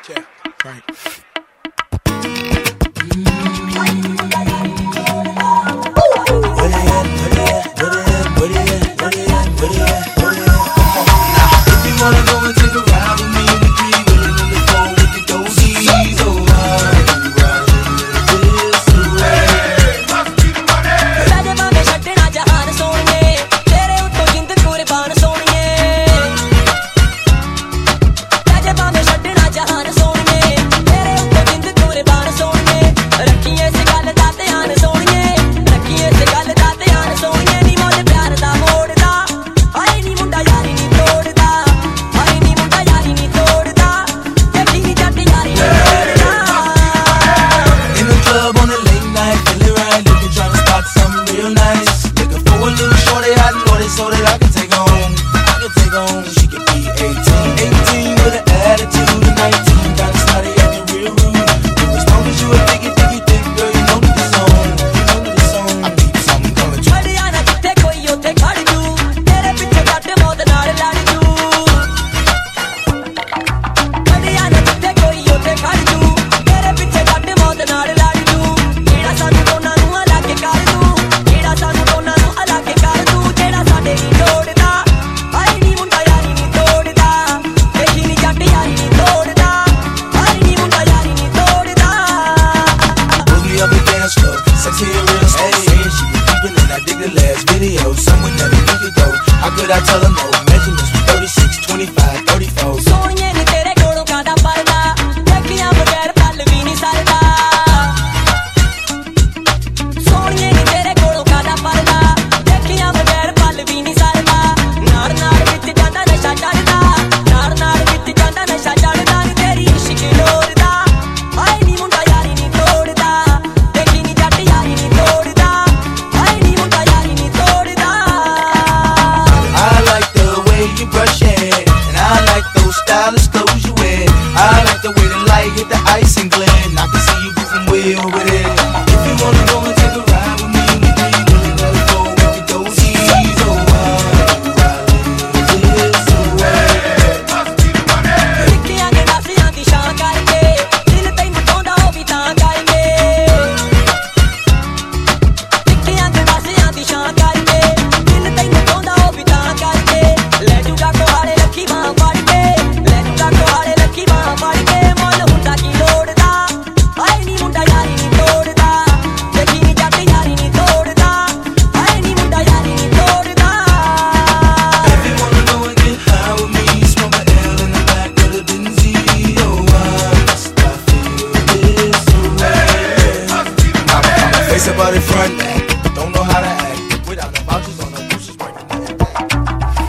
Yeah, right. If you wanna go and take a ride with me, we three women in the phone with the dozies. Oh, so that I can take home. She can be 18 with an attitude of 19, kinda snotty acting real rude. As long as you a thick, girl, you know that the song. I keep something coming to Hariana jitte koi utte khad ju, tere piche ghate maut naal lad ju. Hariana jitte koi utte khad ju, tere piche ghate maut naal lad ju. Jehda sanu dona nu alag kar du, jehda sanu dona nu alag kar du, jehda sade nahi todda. Ai ni munda yari ni todda, dekhi ni jatt yari ni todda. Ai ni munda yari ni todda. Boogie up and dance slow, sexy and real slow. Saying she was keeping it, I dig the last video. Someone that a week ago, how could I tell her no? Measurements 36, 25, 34. Sohniye ni tere kolon kada parda, dekhiyan bagair pal vi nahi sarda. Sohniye ni tere kolon kada parda, dekhiyan bagair pal vi nahi sarda. Naar naar vich janda nasha chadda, naar naar vich janda nasha chadda. Ni teri ishq lorda, ai ni munda yari ni todda, dekhi ni jatt yari ni todda. Ai ni munda yari ni todda. I like the way you brush your hair, and I like those stylish clothes you wear. I like the way the light hit the ice and glint. I can see you moving way over there. If you wanna go and take a ride with me, we three women in the phone with the dozies. Oh, Nikkiyan de nasiyan di shaan karke, dil tainu paunda ho vi taan karenge. Nikkiyan de nasiyan di shaan karke, dil tainu paunda ho vi taan karke. Le juga kohale rakhi baah fad ke, le juga kohale rakhi baah fad ke. Mol hunda ki lodda, ai ni munda yari ni todda, dekhi ni jatt yari ni todda. Ai ni munda yari ni todda. if you wanna go and get high with me, smoke a L in the back of the Benz. Oh, I feel this way. Mama, face up out in front.